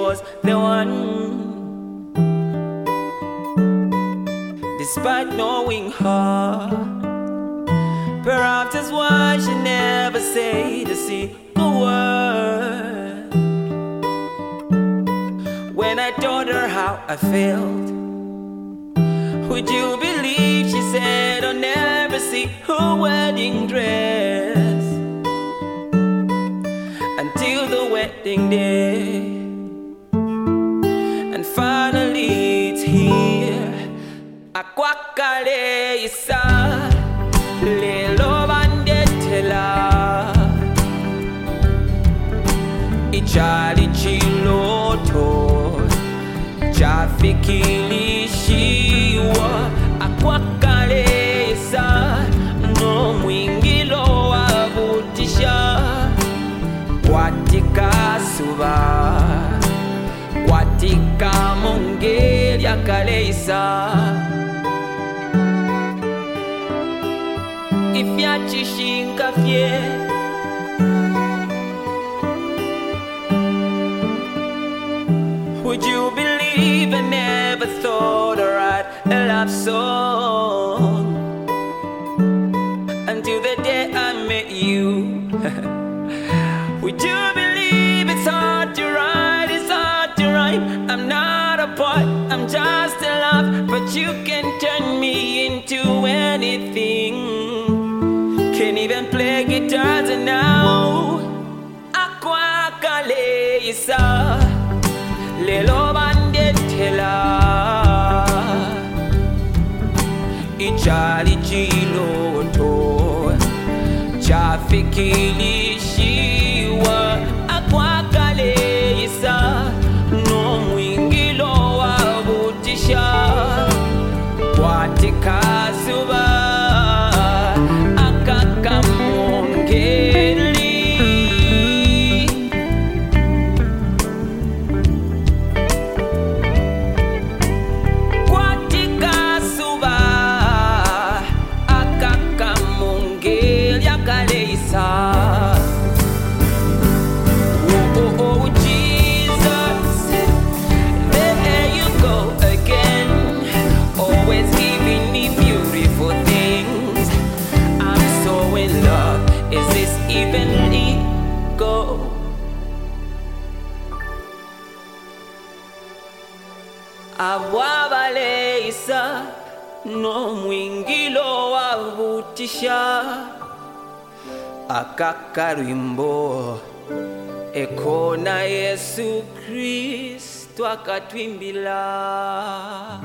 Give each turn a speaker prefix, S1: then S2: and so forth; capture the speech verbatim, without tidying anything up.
S1: was the one. Despite knowing her, perhaps that's why she never said a single word. When I told her how I felt, would you believe she said I'll never see her wedding dress until the wedding day. And finally it's here. Akwakale isa lelo bandetela ichali chiloto chafikilishiwa. Akwakale isa no mwingilo wavutisha kwatika suba kwatika mongeli akale isa. If ya chishinka fie would you believe I never thought I'd write a love song until the day I met you. Would you believe it's hard to write, it's hard to rhyme. I'm not a poet, I'm just a love, but you can turn me into anything. Can't even play guitars now. Akwakale isa lelo bandetela ichali chiloto chafikilishiwa. Akwakale isa no mwingilo wavutisha kwatika suba abwabale isa no mwingilo wavutisha. Akakarimbo ekona Yesu Kristo akatwimbila.